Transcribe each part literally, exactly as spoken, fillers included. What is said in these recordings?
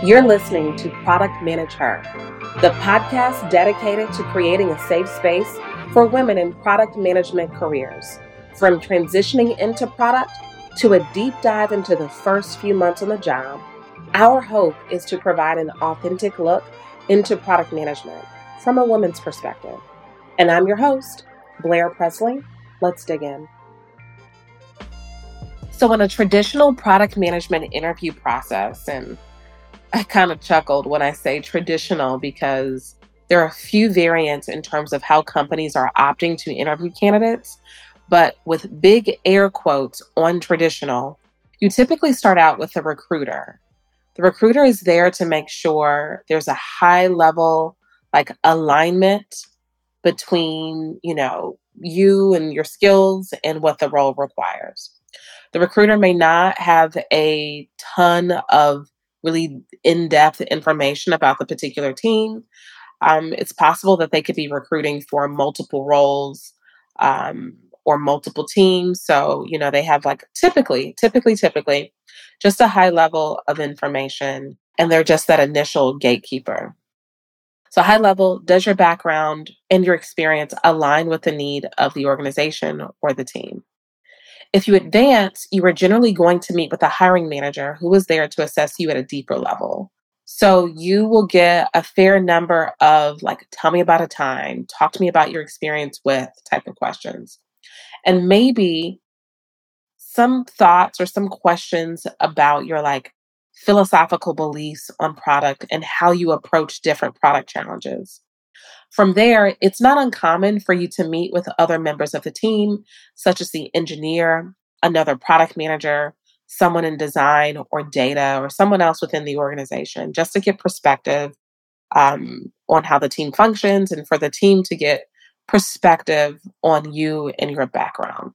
You're listening to Product Manage Her, the podcast dedicated to creating a safe space for women in product management careers. From transitioning into product to a deep dive into the first few months on the job, our hope is to provide an authentic look into product management from a woman's perspective. And I'm your host, Blair Presley. Let's dig in. So in a traditional product management interview process, and I kind of chuckled when I say traditional because there are a few variants in terms of how companies are opting to interview candidates, but with big air quotes on traditional, you typically start out with a recruiter. The recruiter is there to make sure there's a high level like alignment between, you know, you and your skills and what the role requires. The recruiter may not have a ton of really in-depth information about the particular team. Um, it's possible that they could be recruiting for multiple roles um, or multiple teams. So, you know, they have like typically, typically, typically just a high level of information, and they're just that initial gatekeeper. So high level, does your background and your experience align with the need of the organization or the team? If you advance, you are generally going to meet with a hiring manager who is there to assess you at a deeper level. So you will get a fair number of like, tell me about a time, talk to me about your experience with type of questions. And maybe some thoughts or some questions about your like philosophical beliefs on product and how you approach different product challenges. From there, it's not uncommon for you to meet with other members of the team, such as the engineer, another product manager, someone in design or data, or someone else within the organization, just to get perspective um, on how the team functions and for the team to get perspective on you and your background.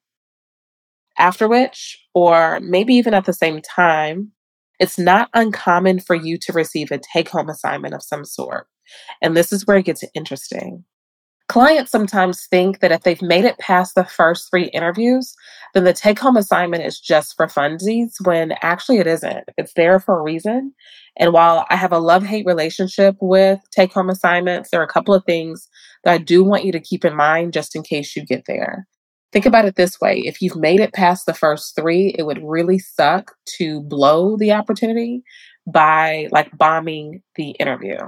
After which, or maybe even at the same time, it's not uncommon for you to receive a take-home assignment of some sort. And this is where it gets interesting. Clients sometimes think that if they've made it past the first three interviews, then the take-home assignment is just for funsies, when actually it isn't. It's there for a reason. And while I have a love-hate relationship with take-home assignments, there are a couple of things that I do want you to keep in mind just in case you get there. Think about it this way. If you've made it past the first three, it would really suck to blow the opportunity by like bombing the interview.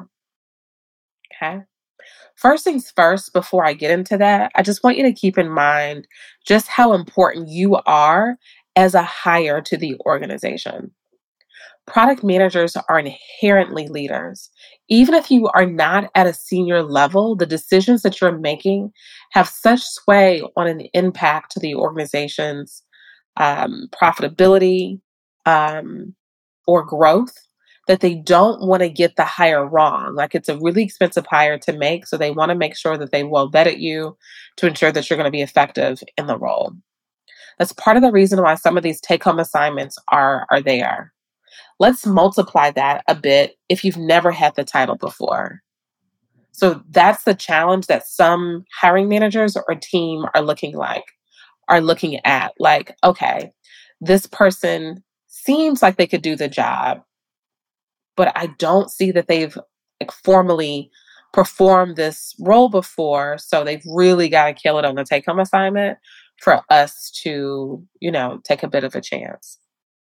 Okay. First things first, before I get into that, I just want you to keep in mind just how important you are as a hire to the organization. Product managers are inherently leaders. Even if you are not at a senior level, the decisions that you're making have such sway on an impact to the organization's um, profitability um, or growth that they don't want to get the hire wrong. Like, it's a really expensive hire to make, so they want to make sure that they well vetted you to ensure that you're going to be effective in the role. That's part of the reason why some of these take-home assignments are, are there. Let's multiply that a bit if you've never had the title before. So that's the challenge that some hiring managers or team are looking like, are looking at. Like, okay, this person seems like they could do the job, but I don't see that they've like formally performed this role before. So they've really got to kill it on the take-home assignment for us to, you know, take a bit of a chance.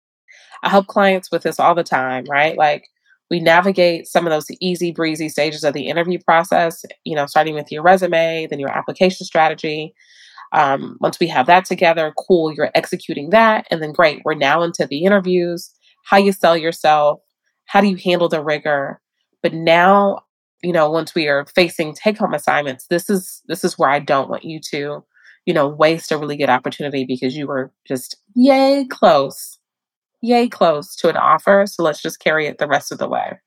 I help clients with this all the time, right? Like, we navigate some of those easy breezy stages of the interview process, you know, starting with your resume, then your application strategy. Um, once we have that together, cool, you're executing that. And then great, we're now into the interviews, how you sell yourself, how do you handle the rigor? But now, you know, once we are facing take-home assignments, this is this is where I don't want you to, you know, waste a really good opportunity because you were just yay close. Yay close to an offer, so let's just carry it the rest of the way.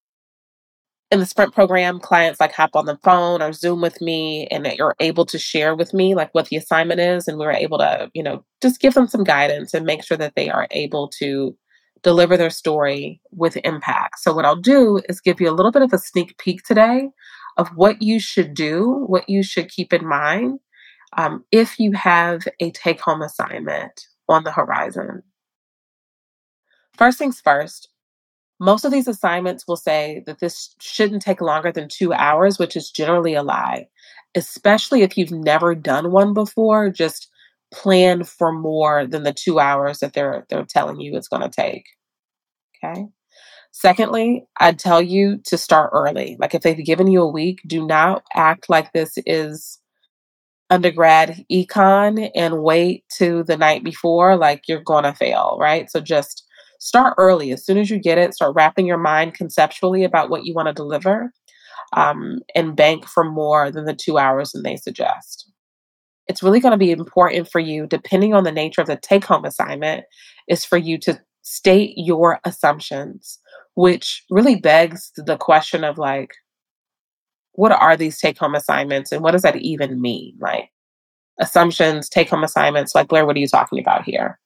In the Sprint program, clients like hop on the phone or Zoom with me, and you're able to share with me like what the assignment is, and we're able to, you know, just give them some guidance and make sure that they are able to deliver their story with impact. So what I'll do is give you a little bit of a sneak peek today of what you should do, what you should keep in mind um, if you have a take-home assignment on the horizon. First things first, Most of these assignments will say that this shouldn't take longer than two hours, which is generally a lie, especially if you've never done one before. Just plan for more than the two hours that they're they're telling you it's going to take. Okay. Secondly, I'd tell you to start early. Like if they've given you a week, do not act like this is undergrad econ and wait to the night before, like you're going to fail, right? So just start early. As soon as you get it, start wrapping your mind conceptually about what you want to deliver, um, and bank for more than the two hours that they suggest. It's really going to be important for you, depending on the nature of the take home assignment, is for you to state your assumptions, which really begs the question of like, what are these take home assignments and what does that even mean? Like assumptions, take home assignments, like Blair, what are you talking about here?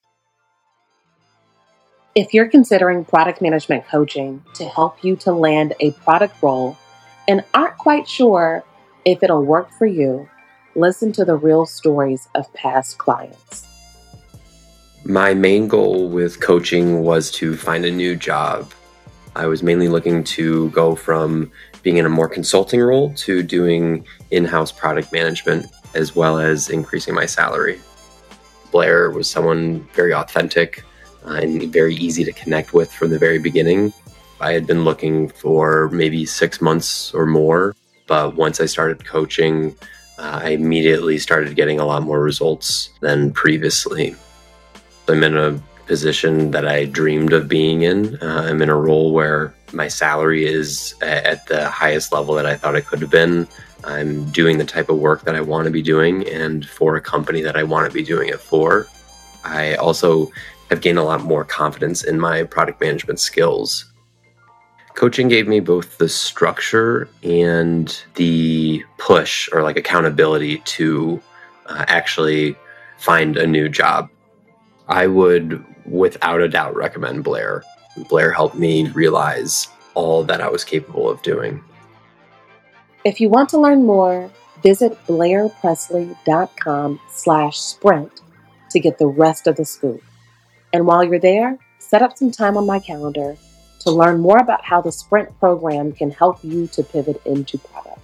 If you're considering product management coaching to help you to land a product role and aren't quite sure if it'll work for you, listen to the real stories of past clients. My main goal with coaching was to find a new job. I was mainly looking to go from being in a more consulting role to doing in-house product management, as well as increasing my salary. Blair was someone very authentic uh, and very easy to connect with from the very beginning. I had been looking for maybe six months or more, but once I started coaching, uh, I immediately started getting a lot more results than previously. I'm in a position that I dreamed of being in. Uh, I'm in a role where my salary is at the highest level that I thought it could have been. I'm doing the type of work that I want to be doing and for a company that I want to be doing it for. I also have gained a lot more confidence in my product management skills. Coaching gave me both the structure and the push or like accountability to uh, actually find a new job. I would, without a doubt, recommend Blair. Blair helped me realize all that I was capable of doing. If you want to learn more, visit blairpresley.com slash sprint to get the rest of the scoop. And while you're there, set up some time on my calendar to learn more about how the Sprint program can help you to pivot into product.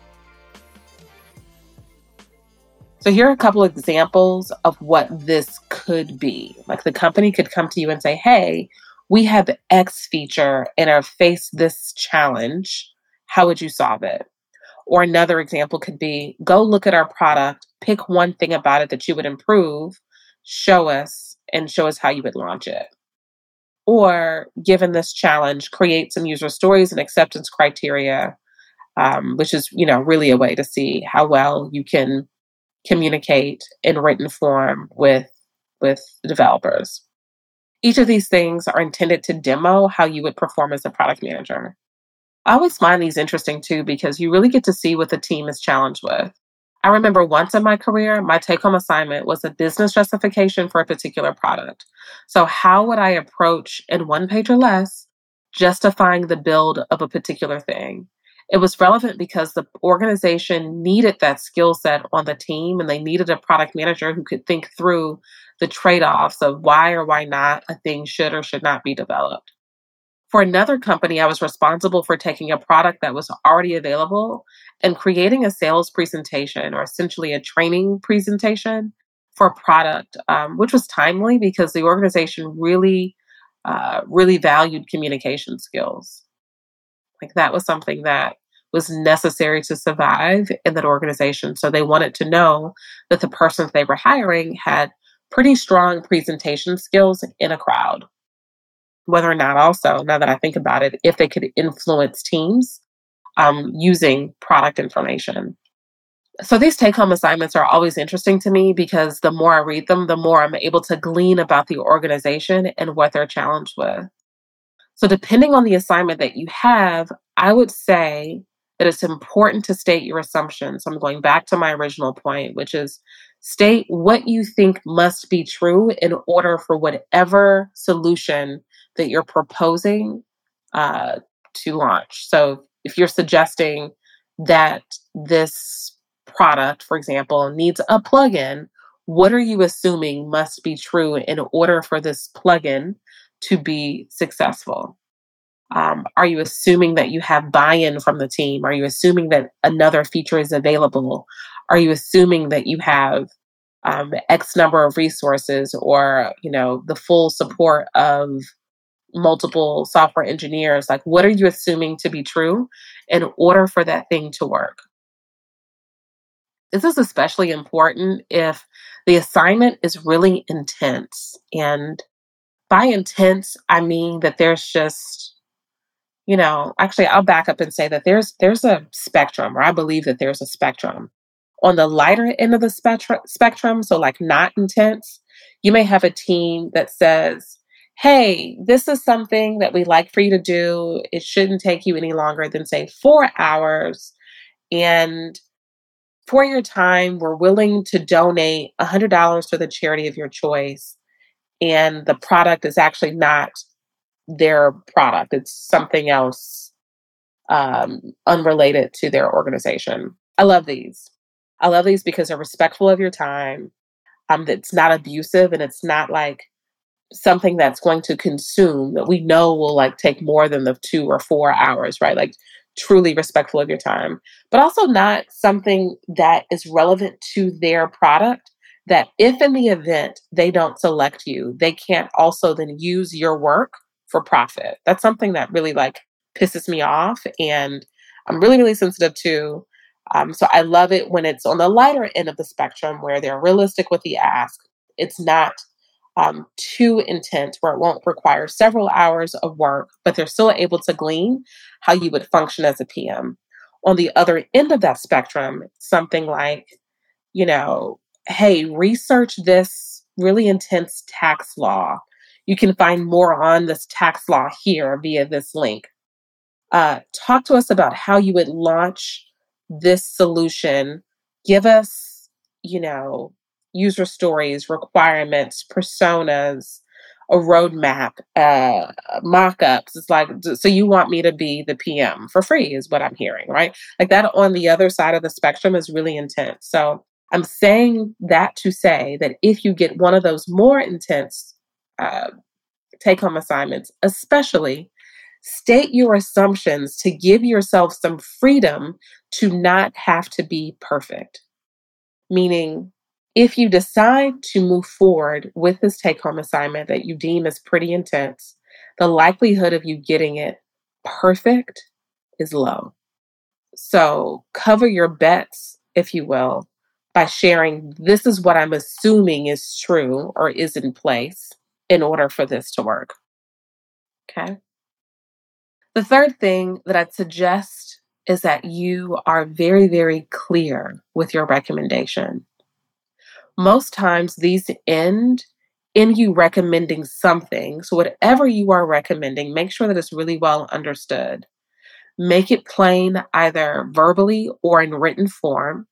So here are a couple examples of what this could be. Like the company could come to you and say, hey, we have X feature and are faced this challenge. How would you solve it? Or another example could be, go look at our product, pick one thing about it that you would improve, show us, and show us how you would launch it. Or given this challenge, create some user stories and acceptance criteria, um, which is, you know, really a way to see how well you can communicate in written form with, with developers. Each of these things are intended to demo how you would perform as a product manager. I always find these interesting too, because you really get to see what the team is challenged with. I remember once in my career, my take-home assignment was a business justification for a particular product. So how would I approach, in one page or less, justifying the build of a particular thing? It was relevant because the organization needed that skill set on the team, and they needed a product manager who could think through the trade-offs of why or why not a thing should or should not be developed. For another company, I was responsible for taking a product that was already available and creating a sales presentation, or essentially a training presentation for a product, um, which was timely because the organization really, uh, really valued communication skills. Like that was something that was necessary to survive in that organization. So they wanted to know that the persons they were hiring had pretty strong presentation skills in a crowd. Whether or not also, now that I think about it, if they could influence teams um, using product information. So these take-home assignments are always interesting to me because the more I read them, the more I'm able to glean about the organization and what they're challenged with. So depending on the assignment that you have, I would say that it's important to state your assumptions. I'm going back to my original point, which is state what you think must be true in order for whatever solution that you're proposing uh, to launch. So if you're suggesting that this product, for example, needs a plugin, what are you assuming must be true in order for this plugin to be successful? Um, are you assuming that you have buy-in from the team? Are you assuming that another feature is available? Are you assuming that you have um, X number of resources, or, you know, the full support of multiple software engineers? Like, what are you assuming to be true in order for that thing to work? This is especially important if the assignment is really intense. And by intense, I mean that there's just, you know, actually, I'll back up and say that there's there's a spectrum, or I believe that there's a spectrum. On the lighter end of the spectrum, spectrum, so like not intense, you may have a team that says, hey, this is something that we like for you to do. It shouldn't take you any longer than, say, four hours. And for your time, we're willing to donate one hundred dollars to the charity of your choice. And the product is actually not their product. It's something else um, unrelated to their organization. I love these. I love these because they're respectful of your time. Um, it's not abusive, and it's not like something that's going to consume that we know will like take more than the two or four hours, right? Like truly respectful of your time, but also not something that is relevant to their product, that if in the event they don't select you, they can't also then use your work for profit. That's something that really like pisses me off, and I'm really, really sensitive to. Um, so I love it when it's on the lighter end of the spectrum where they're realistic with the ask. It's not um, too intense where it won't require several hours of work, but they're still able to glean how you would function as a P M. On the other end of that spectrum, something like, you know, hey, research this really intense tax law. You can find more on this tax law here via this link. Uh, talk to us about how you would launch this solution. Give us, you know, user stories, requirements, personas, a roadmap, uh, mock-ups. It's like, so you want me to be the P M for free is what I'm hearing, right? Like that on the other side of the spectrum is really intense. So I'm saying that to say that if you get one of those more intense uh, take-home assignments, especially, state your assumptions to give yourself some freedom to not have to be perfect. Meaning, if you decide to move forward with this take-home assignment that you deem as pretty intense, the likelihood of you getting it perfect is low. So cover your bets, if you will, by sharing, this is what I'm assuming is true or is in place in order for this to work. Okay? The third thing that I'd suggest is that you are very, very clear with your recommendation. Most times these end in you recommending something. So whatever you are recommending, make sure that it's really well understood. Make it plain either verbally or in written form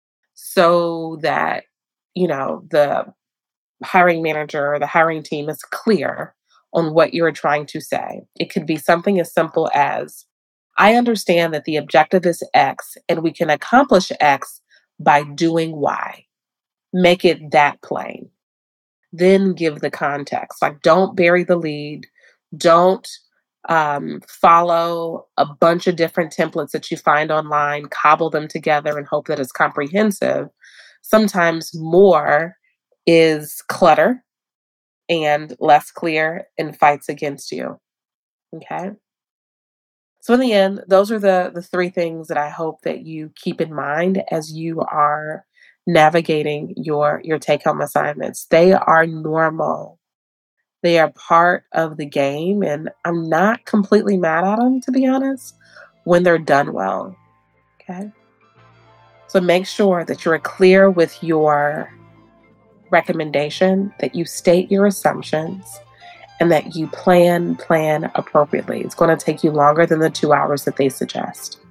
so that, you know, the hiring manager or the hiring team is clear on what you're trying to say. It could be something as simple as, I understand that the objective is X and we can accomplish X by doing Y. Make it that plain. Then give the context. Like, don't bury the lead. Don't um, follow a bunch of different templates that you find online, cobble them together and hope that it's comprehensive. Sometimes more is clutter and less clear and fights against you. Okay? So in the end, those are the, the three things that I hope that you keep in mind as you are navigating your, your take-home assignments. They are normal. They are part of the game, and I'm not completely mad at them, to be honest, when they're done well. Okay? So make sure that you're clear with your recommendation, that you state your assumptions, and that you plan, plan appropriately. It's going to take you longer than the two hours that they suggest.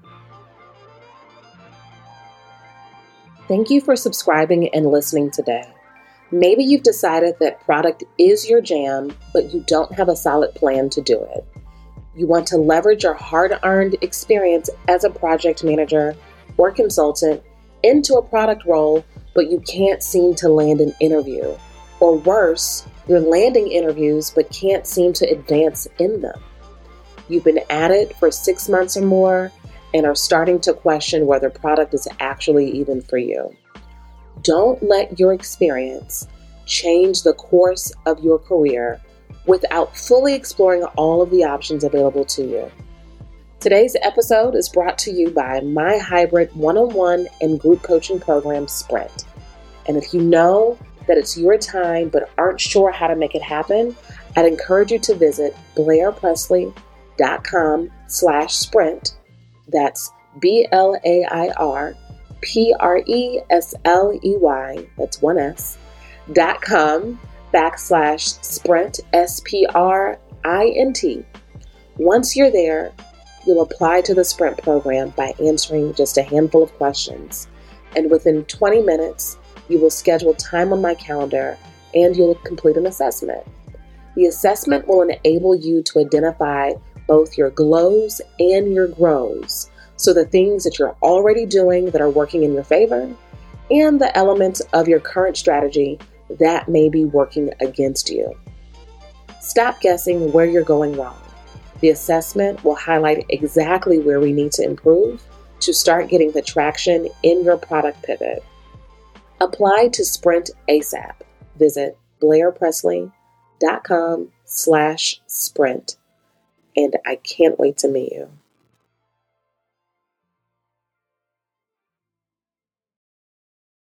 Thank you for subscribing and listening today. Maybe you've decided that product is your jam, but you don't have a solid plan to do it. You want to leverage your hard-earned experience as a project manager or consultant into a product role, but you can't seem to land an interview. Or worse, you're landing interviews but can't seem to advance in them. You've been at it for six months or more and are starting to question whether product is actually even for you. Don't let your experience change the course of your career without fully exploring all of the options available to you. Today's episode is brought to you by my hybrid one-on-one and group coaching program, Sprint. And if you know that it's your time but aren't sure how to make it happen, I'd encourage you to visit blairpresley.com slash sprint. That's B L A I R P R E S L E Y, that's one S, dot com backslash sprint, S P R I N T. Once you're there, you'll apply to the Sprint program by answering just a handful of questions. And within twenty minutes, you will schedule time on my calendar and you'll complete an assessment. The assessment will enable you to identify both your glows and your grows. So the things that you're already doing that are working in your favor and the elements of your current strategy that may be working against you. Stop guessing where you're going wrong. The assessment will highlight exactly where we need to improve to start getting the traction in your product pivot. Apply to Sprint ASAP. Visit blairpresley.com slash sprint. And I can't wait to meet you.